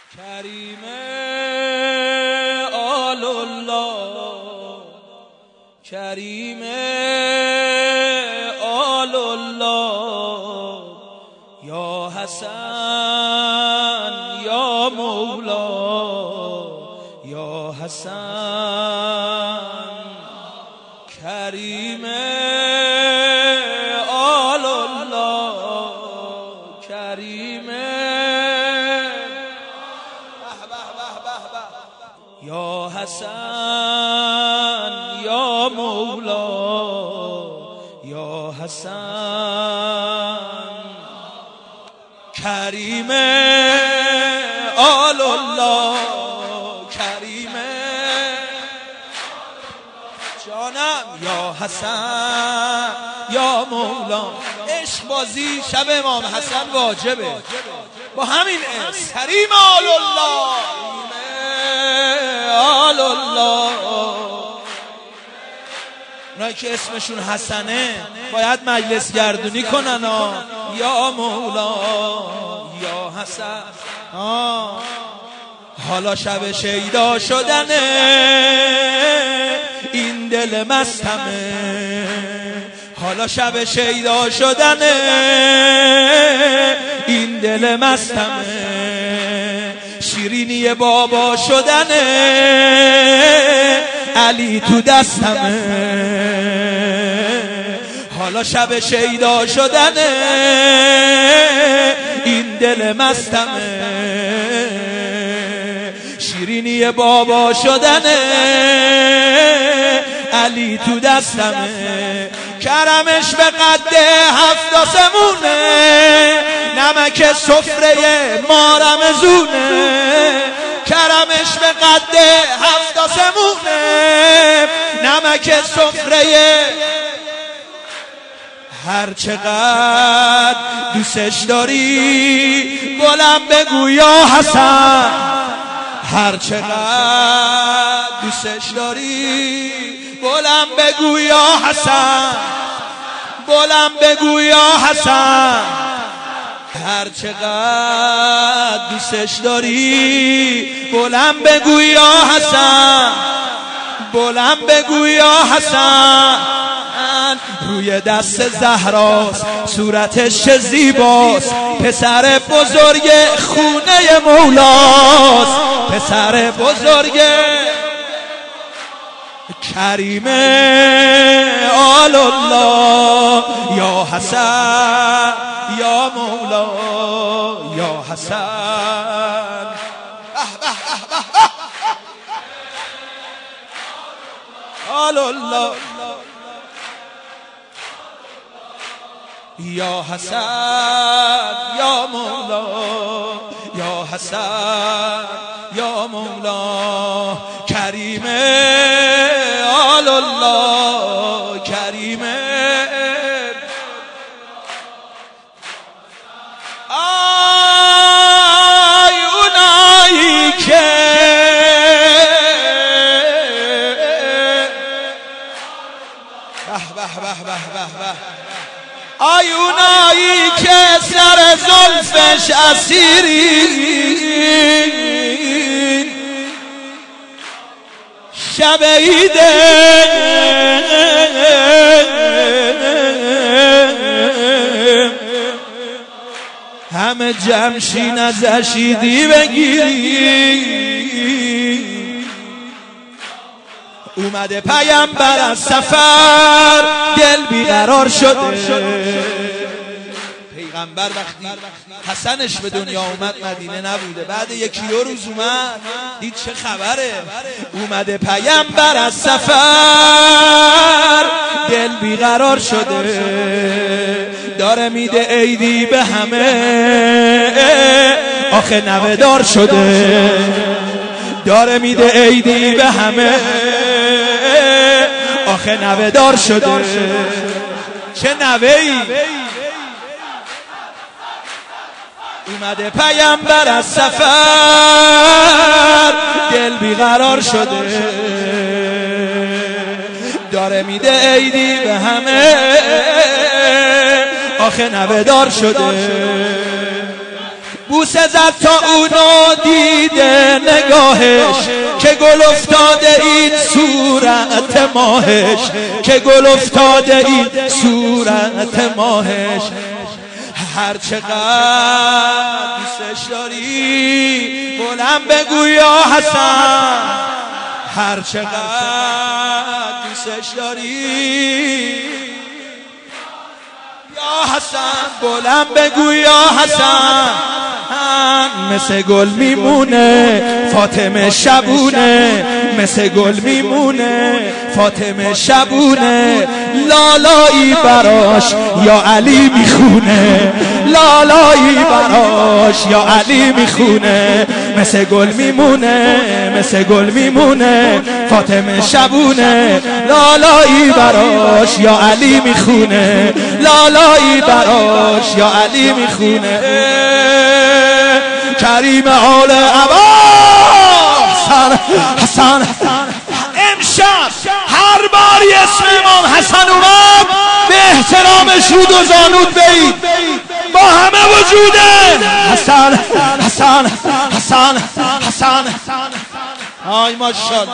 کریم آل الله، کریم آل الله، یا حسن یا مولا، یا حسن. کریم آل الله، کریم یا حسن یا مولا، یا حسن. کریم آل الله، کریم جانم، یا حسن یا مولا. عشق بازی شب امام حسن واجبه با همین اسم، کریم آل الله، آل الله. اونایی که اسمشون حسنه باید مجلس گردونی کنن. یا مولا، یا حسن. حالا شب شیدا شدنه، این دل مستمه. حالا شب شیدا شدنه، این دل مستمه. شیرینی بابا شدنه، علی تو دستمه. حالا شب شیدا شدنه، این دل مستمه. شیرینی بابا شدنه، علی تو دستمه. کرمش به قد 7 آسمونه، نمک سفره ما رمزونه. کرمش به قد 7 آسمونه، نمک سفره. هر چقدر دوستش داری بلند بگو یا حسن. هر چقدر دوستش داری بلند بگو یا حسن، بلند بگو یا حسن. هر چقدر دوستش داری بلند بگو یا حسن، بلند بگو یا حسن. روی دست زهراست، صورتش چه زیباست. پسر بزرگ خونه مولاست، پسر بزرگ. کریم آل الله، یا حسن یا مولا، یا حسن. آل الله، یا حسن یا مولا، یا حسن یا مولا. کریم آل الله، کریم. آی اونایی که آی اونایی که سر زلفش اسیری، شب عیده همه جمشین ازش عیدی بگیری. اومده پیامبر از سفر، دل بیقرار شده. پیغمبر وقتی حسنش به دنیا اومد مدینه نبوده، بعد 1 روز اومد دید چه خبره. اومده پیامبر از سفر، دل بیقرار شده. داره میده عیدی به همه، آخه نوه‌دار شده. داره میده عیدی به همه، آخه نوه‌دار شده. چه نوه‌ای. اومده پیامبر از سفر، دل بیقرار شده. داره میده عیدی به همه، آخه نوه‌دار شده. بوسه زد تا اونو دید دیده نگاهش که گل افتاده این صورت ماهش که گل افتاده این صورت ماهش هر چقدر دوستش داری بلند بگو یا حسن هر چقدر دوستش داری یا حسن بلند بگو یا حسن مثل گل میمونه فاطمه شبونه مثل گل میمونه فاطمه شبونه لالایی براش یا علی میخونه لالایی براش یا علی میخونه مثل گل میمونه مثل گل میمونه فاطمه شبونه لالایی براش یا علی میخونه لالایی براش یا علی میخونه کریم آل عباس حسن امشب هر باری اسم امام حسن اومد به احترامش رود و زانود بید با همه وجوده حسن حسن حسن حسن آی ماشاءالله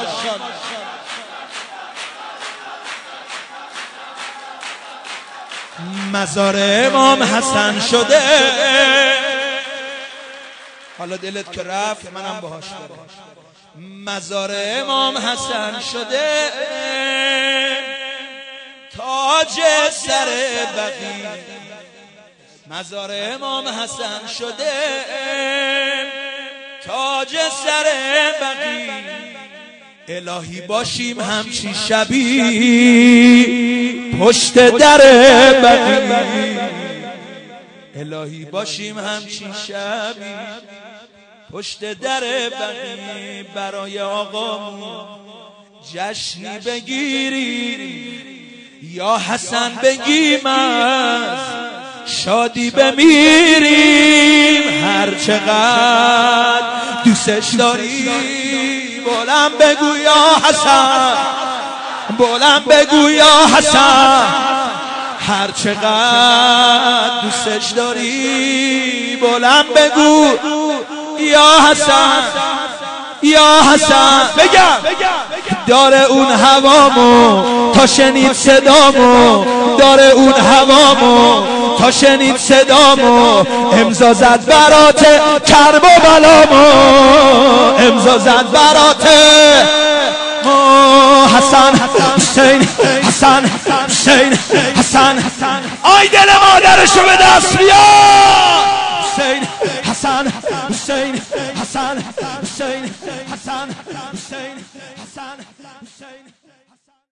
مزار امام حسن شده حالا دلت که رفت منم باهاش برم مزار امام حسن شده تاج سر بقی مزار امام حسن شده تاج سر بقی الهی باشیم همچی شبی پشت در بقی الهی باشیم همچی شبی پشت در بقی برای آقامون جشنی بگیریم یا حسن بگیم از شادی بمیریم هر چقدر دوستش داری بلند بگو یا حسن بلند بگو یا حسن هر چقدر دوستش داری بلند بگو یا حسن یا حسن بگم داره اون هوامو تا شنید صدامو داره اون هوامو تا شنید صدامو امضا زد برات کرب و بلامو امضا زد برات حسن حسین حسن حسین حسن آی دل مادرشو به دست بیار حسین حسن حسین حسن حسین حسن حسین حسن حسین